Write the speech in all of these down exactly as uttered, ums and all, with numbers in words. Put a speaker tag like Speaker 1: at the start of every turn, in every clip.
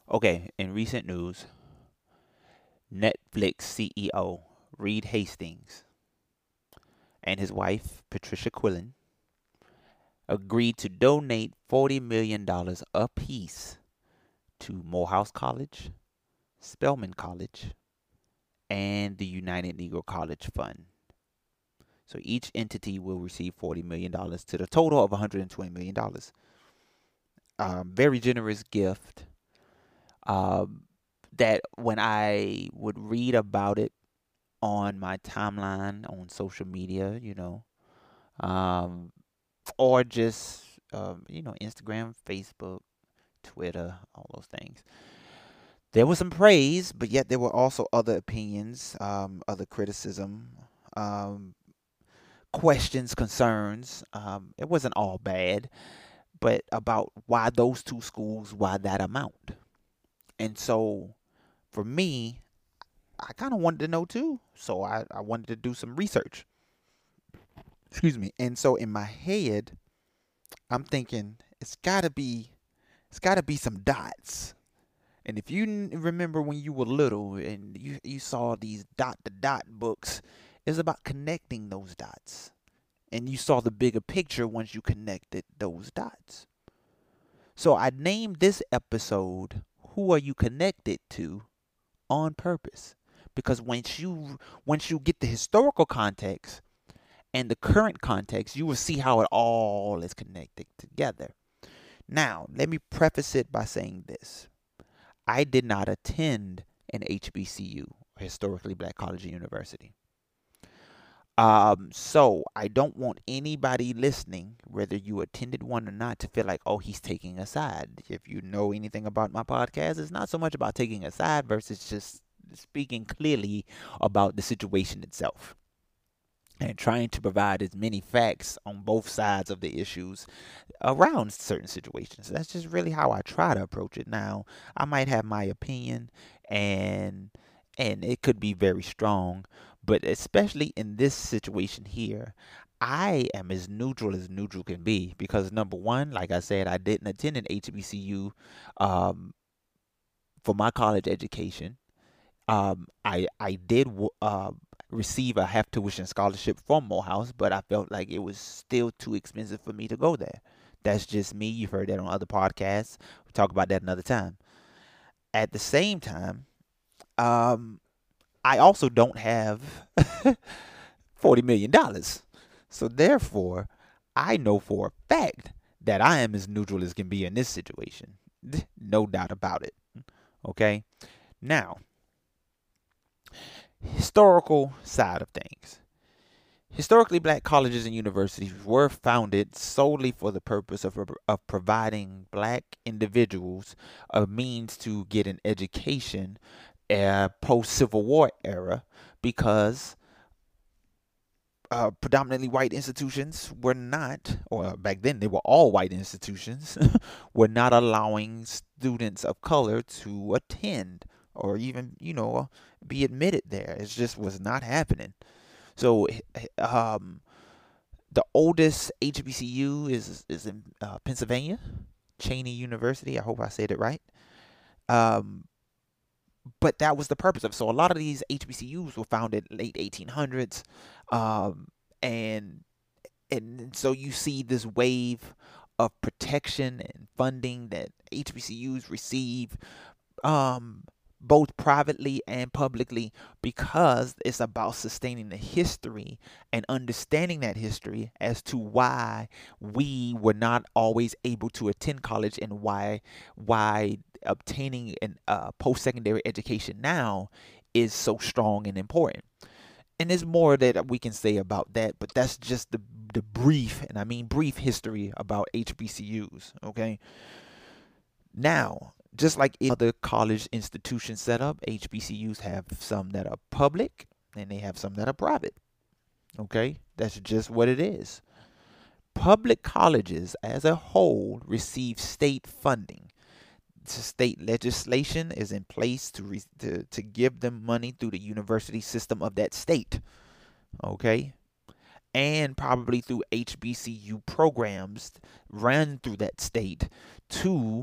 Speaker 1: Okay, in recent news, Netflix C E O Reed Hastings and his wife, Patricia Quillen, agreed to donate forty million dollars apiece to Morehouse College, Spelman College, and the United Negro College Fund. So each entity will receive forty million dollars to the total of one hundred twenty million dollars. Um, very generous gift. Um, that when I would read about it on my timeline on social media, you know, um, or just um, you know, Instagram, Facebook, Twitter, all those things. There was some praise, but yet there were also other opinions, um, other criticism, um, questions, concerns. Um, it wasn't all bad, but about why those two schools, why that amount. And so for me, I kind of wanted to know too. So I, I wanted to do some research. Excuse me. And so in my head, I'm thinking it's gotta be it's gotta be some dots. And if you n- remember when you were little and you you saw these dot to dot books, it's about connecting those dots. And you saw the bigger picture once you connected those dots. So I named this episode "Who Are You Connected to?" on purpose. Because once you once you get the historical context and the current context, you will see how it all is connected together. Now, let me preface it by saying this. I did not attend an H B C U, historically black college and university. Um, so I don't want anybody listening, whether you attended one or not, to feel like, oh, he's taking a side. If you know anything about my podcast, it's not so much about taking a side versus just speaking clearly about the situation itself and trying to provide as many facts on both sides of the issues around certain situations. That's just really how I try to approach it. Now, I might have my opinion and and it could be very strong, but especially in this situation here, I am as neutral as neutral can be because number one, like I said, I didn't attend an H B C U um, for my college education. Um, I I did uh, receive a half tuition scholarship from Morehouse, but I felt like it was still too expensive for me to go there. That's just me. You've heard that on other podcasts. We talk about that another time. At the same time, um, I also don't have forty million dollars. So therefore, I know for a fact that I am as neutral as can be in this situation. No doubt about it. Okay. Now, historical side of things. Historically, black colleges and universities were founded solely for the purpose of, of providing black individuals a means to get an education uh, post Civil War era because uh, predominantly white institutions were not, or back then they were all white institutions, were not allowing students of color to attend or even, you know, be admitted there. It just was not happening. So, um, the oldest H B C U is is in uh, Pennsylvania, Cheney University. I hope I said it right. Um, but that was the purpose of it. So a lot of these H B C Us were founded late eighteen hundreds, um, and and so you see this wave of protection and funding that H B C Us receive, um, both privately and publicly, because it's about sustaining the history and understanding that history as to why we were not always able to attend college and why why obtaining an uh, post-secondary education now is so strong and important. And there's more that we can say about that, but that's just the the brief, and I mean brief history about H B C Us. Okay, now, just like any other college institution setup, H B C Us have some that are public and they have some that are private. Okay? That's just what it is. Public colleges as a whole receive state funding. State legislation is in place to, re- to to give them money through the university system of that state. Okay? And probably through H B C U programs run through that state to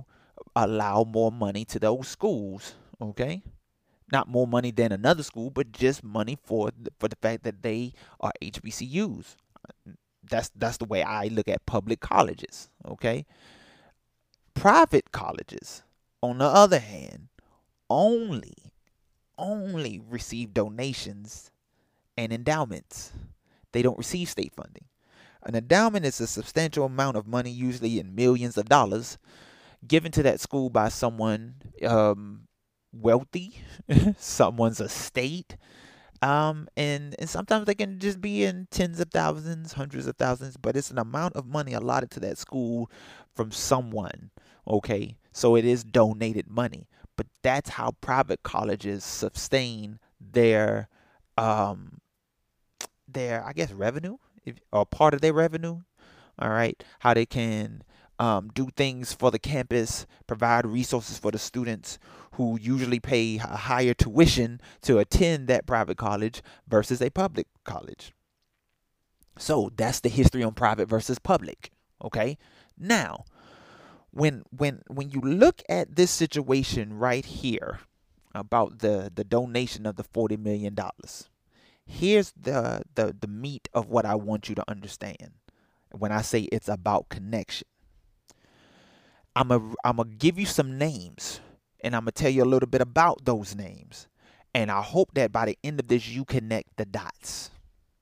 Speaker 1: allow more money to those schools. Okay, not more money than another school, but just money for the, for the fact that they are H B C Us. That's that's the way I look at public colleges. Okay, private colleges, on the other hand, only only receive donations and endowments. They don't receive state funding. An endowment is a substantial amount of money, usually in millions of dollars, given to that school by someone um, wealthy, someone's estate, um, and and sometimes they can just be in tens of thousands, hundreds of thousands, but it's an amount of money allotted to that school from someone. Okay, so it is donated money, but that's how private colleges sustain their um their I guess revenue, if, or part of their revenue. All right, how they can um, do things for the campus, provide resources for the students who usually pay a higher tuition to attend that private college versus a public college. So that's the history on private versus public. Okay, now when when when you look at this situation right here about the the donation of the forty million dollars, here's the the the meat of what I want you to understand. When I say it's about connection, I'm a I'm gonna give you some names, and I'm gonna tell you a little bit about those names, and I hope that by the end of this you connect the dots.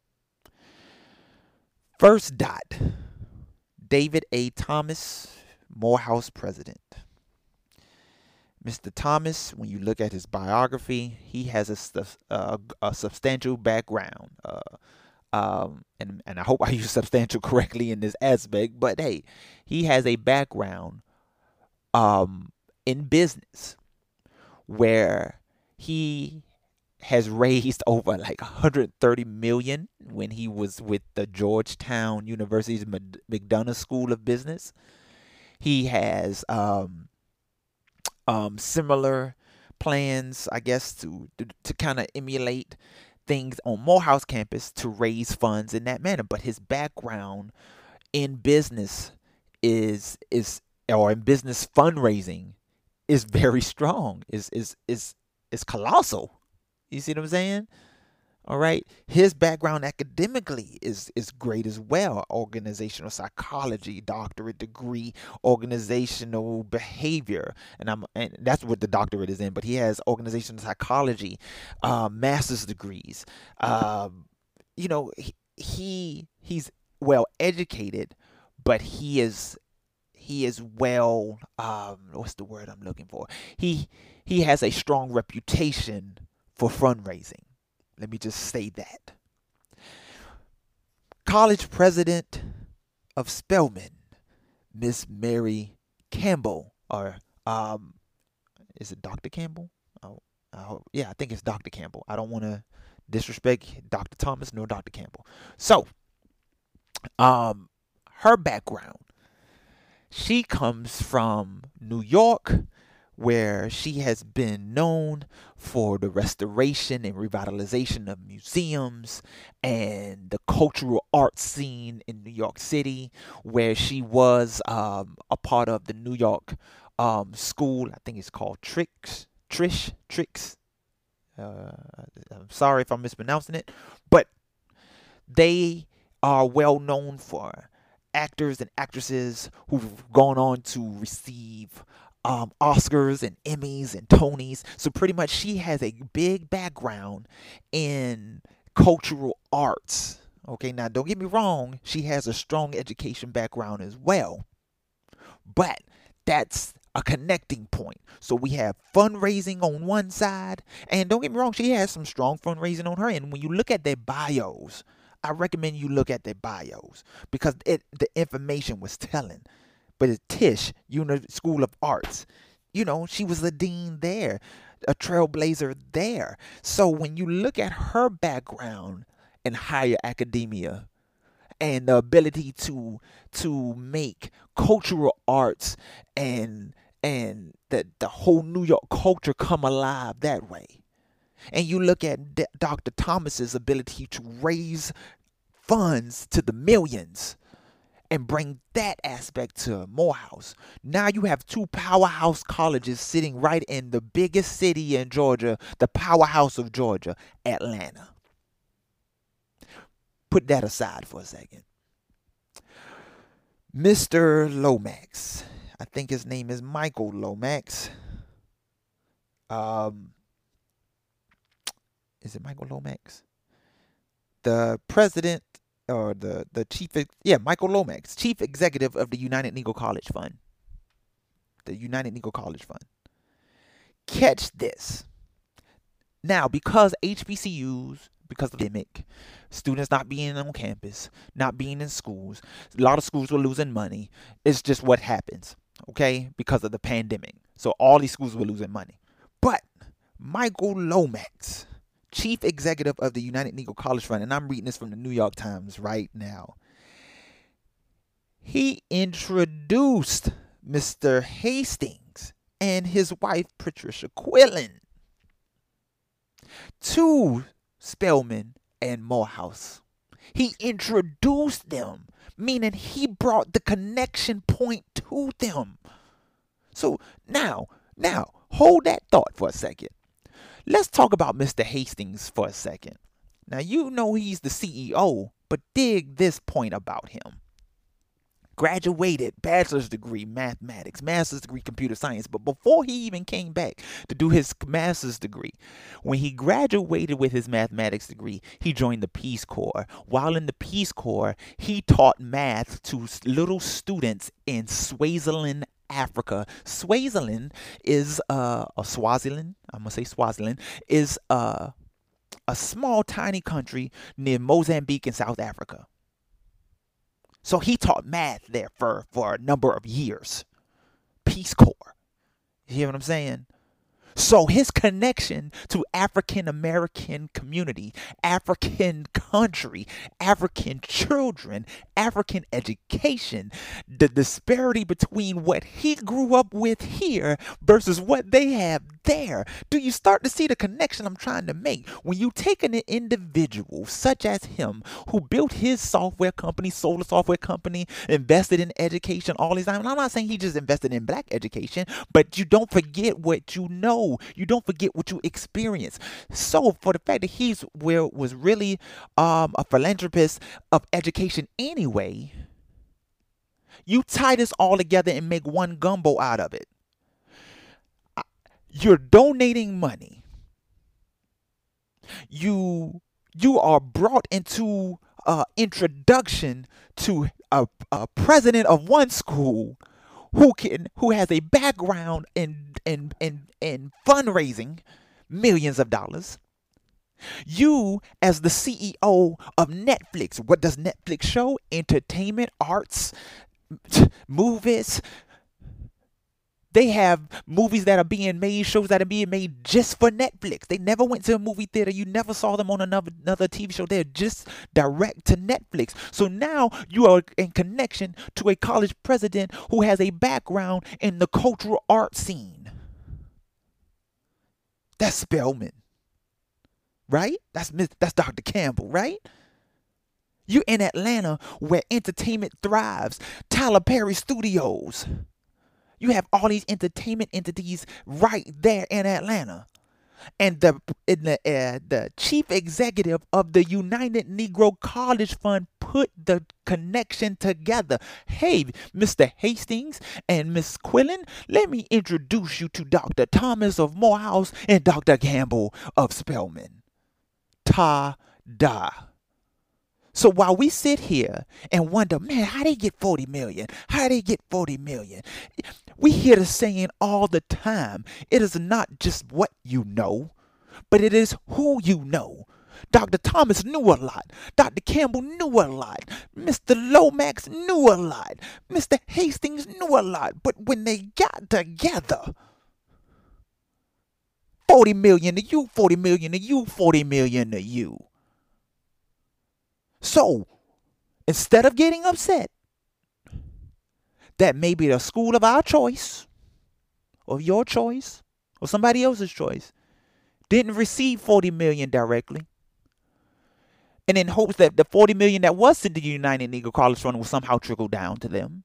Speaker 1: First dot, David A. Thomas, Morehouse president. Mister Thomas, when you look at his biography, he has a, a, a substantial background. Uh, um, and, and I hope I use substantial correctly in this aspect, but hey, he has a background um, in business where he has raised over like one hundred thirty million dollars when he was with the Georgetown University's McDonough School of Business. He has um, um, similar plans, I guess, to to, to kind of emulate things on Morehouse campus to raise funds in that manner. But his background in business is is or in business fundraising is very strong. Is is is is colossal. You see what I'm saying? All right. His background academically is is great as well. Organizational psychology, doctorate degree, organizational behavior, and I'm and that's what the doctorate is in. But he has organizational psychology, uh, master's degrees. Um, you know, he, he he's well educated, but he is he is well. Um, what's the word I'm looking for? He he has a strong reputation for fundraising. Let me just say that. College president of Spelman, Miss Mary Campbell, or um, is it Doctor Campbell? Oh, oh, yeah, I think it's Doctor Campbell. I don't want to disrespect Doctor Thomas nor Doctor Campbell. So, um, her background, she comes from New York, where she has been known for the restoration and revitalization of museums and the cultural arts scene in New York City, where she was um, a part of the New York um, school. I think it's called Trix, Trish, Trix. Uh, I'm sorry if I'm mispronouncing it, but they are well known for actors and actresses who've gone on to receive Um, Oscars and Emmys and Tonys. So pretty much she has a big background in cultural arts. Okay, now don't get me wrong, she has a strong education background as well. But that's a connecting point. So we have fundraising on one side, and don't get me wrong, she has some strong fundraising on her end. When you look at their bios, I recommend you look at their bios because it the information was telling. But it's Tisch, Uni School of Arts. You know, she was a dean there, a trailblazer there. So when you look at her background in higher academia and the ability to to make cultural arts and and the, the whole New York culture come alive that way. And you look at D- Doctor Thomas's ability to raise funds to the millions and bring that aspect to Morehouse. Now you have two powerhouse colleges sitting right in the biggest city in Georgia, the powerhouse of Georgia, Atlanta. Put that aside for a second. Mister Lomax, I think his name is Michael Lomax. Um, is it Michael Lomax? The president or the, the chief, yeah, Michael Lomax, chief executive of the United Negro College Fund. The United Negro College Fund. Catch this. Now, because H B C Us, because of the pandemic, students not being on campus, not being in schools, a lot of schools were losing money. It's just what happens, okay, because of the pandemic. So all these schools were losing money. But Michael Lomax, chief executive of the United Negro College Fund, and I'm reading this from the New York Times right now, he introduced Mister Hastings and his wife, Patricia Quillen, to Spelman and Morehouse. He introduced them, meaning he brought the connection point to them. So now, now, hold that thought for a second. Let's talk about Mister Hastings for a second. Now, you know he's the C E O, but dig this point about him. Graduated, bachelor's degree, mathematics, master's degree, computer science. But before he even came back to do his master's degree, when he graduated with his mathematics degree, he joined the Peace Corps. While in the Peace Corps, he taught math to little students in Swaziland, Africa. Swaziland is uh, a Swaziland. I'm gonna say Swaziland is uh, a small, tiny country near Mozambique in South Africa. So he taught math there for, for a number of years. Peace Corps. You hear what I'm saying? So his connection to African American community, African country, African children, African education, the disparity between what he grew up with here versus what they have there. Do you start to see the connection I'm trying to make? When you take an individual such as him who built his software company, sold a software company, invested in education all these time. And I'm not saying he just invested in black education, but you don't forget what you know. You don't forget what you experience. So for the fact that he's where was really um, a philanthropist of education anyway, you tie this all together and make one gumbo out of it. You're donating money. You you are brought into uh, introduction to a, a president of one school who can who has a background in in in in fundraising millions of dollars. You, as the C E O of Netflix, what does Netflix show? Entertainment, arts, movies. They have movies that are being made, shows that are being made just for Netflix. They never went to a movie theater. You never saw them on another, another T V show. They're just direct to Netflix. So now you are in connection to a college president who has a background in the cultural art scene. That's Spelman, right? That's that's Doctor Campbell, right? You're in Atlanta where entertainment thrives. Tyler Perry Studios. You have all these entertainment entities right there in Atlanta. And the in the uh, the chief executive of the United Negro College Fund put the connection together. Hey, Mister Hastings and Miss Quillen, let me introduce you to Doctor Thomas of Morehouse and Doctor Campbell of Spelman. Ta-da. So while we sit here and wonder, man, how they get forty million? How they get forty million? We hear the saying all the time. It is not just what you know, but it is who you know. Doctor Thomas knew a lot. Doctor Campbell knew a lot. Mister Lomax knew a lot. Mister Hastings knew a lot. But when they got together, forty million to you, forty million to you, forty million to you. So, instead of getting upset that maybe the school of our choice, or your choice, or somebody else's choice, didn't receive forty million dollars directly, and in hopes that the forty million dollars that was sent to the United Negro College Fund will somehow trickle down to them.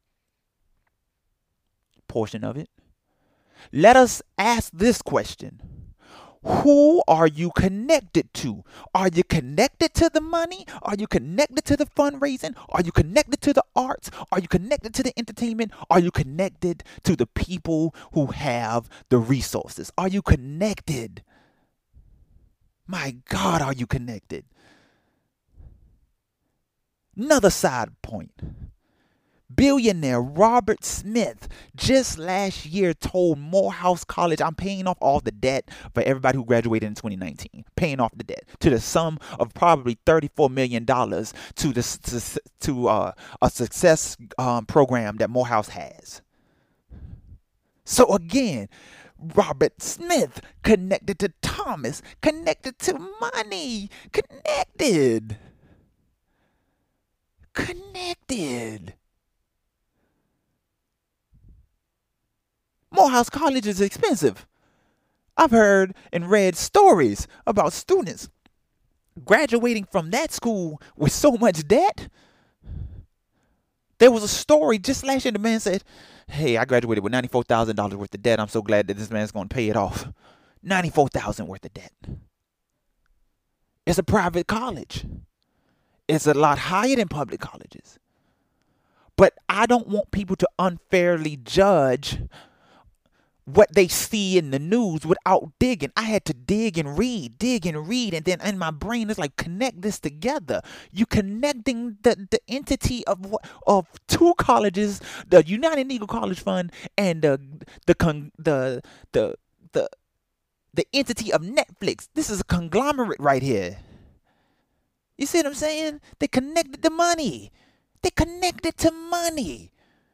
Speaker 1: Portion of it. Let us ask this question. Who are you connected to? Are you connected to the money? Are you connected to the fundraising? Are you connected to the arts? Are you connected to the entertainment? Are you connected to the people who have the resources? Are you connected? My God, are you connected? Another side point. Billionaire Robert Smith just last year told Morehouse College, I'm paying off all the debt for everybody who graduated in twenty nineteen, paying off the debt to the sum of probably thirty-four million dollars to the to, to uh, a success um, program that Morehouse has. So again, Robert Smith connected to Thomas, connected to money, connected, connected. Morehouse College is expensive. I've heard and read stories about students graduating from that school with so much debt. There was a story just last year. The man said, hey, I graduated with ninety-four thousand dollars worth of debt. I'm so glad that this man's going to pay it off. ninety-four thousand dollars worth of debt. It's a private college. It's a lot higher than public colleges. But I don't want people to unfairly judge what they see in the news without digging. I had to dig and read, dig and read, and then in my brain it's like, connect this together. You connecting the, the entity of of two colleges, the United Negro College Fund and the the con, the the the the entity of Netflix. This is a conglomerate right here. You see what I'm saying? They connected to money. They connected to money.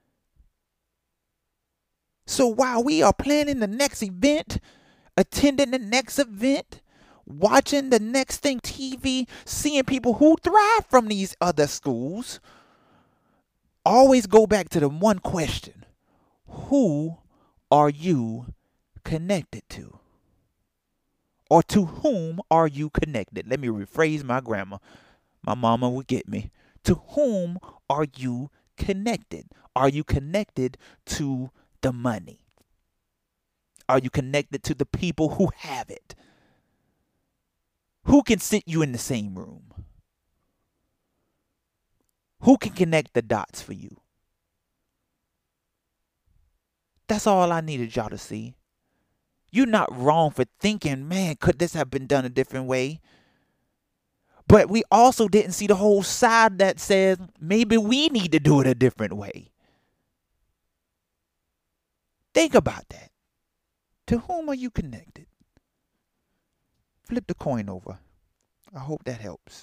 Speaker 1: So while we are planning the next event, attending the next event, watching the next thing T V, seeing people who thrive from these other schools, always go back to the one question. Who are you connected to? Or to whom are you connected? Let me rephrase my grammar. My mama would get me. To whom are you connected? Are you connected to the money? Are you connected to the people who have it? Who can sit you in the same room? Who can connect the dots for you? That's all I needed y'all to see. You're not wrong for thinking, man, could this have been done a different way? But we also didn't see the whole side that says maybe we need to do it a different way. Think about that. To whom are you connected? Flip the coin over. I hope that helps.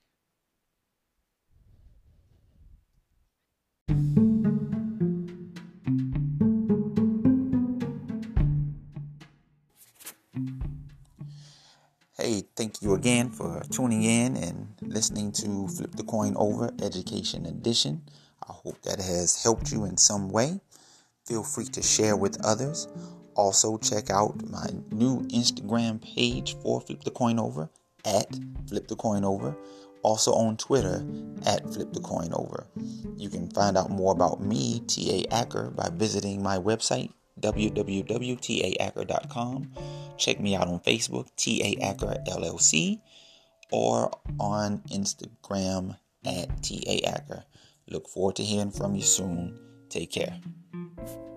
Speaker 1: Hey, thank you again for tuning in and listening to Flip the Coin Over Education Edition. I hope that has helped you in some way. Feel free to share with others. Also, check out my new Instagram page for Flip the Coin Over at Flip the Coin Over. Also on Twitter at Flip the Coin Over. You can find out more about me, T A Acker, by visiting my website, w w w dot t a acker dot com. Check me out on Facebook, T A Acker L L C, or on Instagram at T A Acker. Look forward to hearing from you soon. Take care.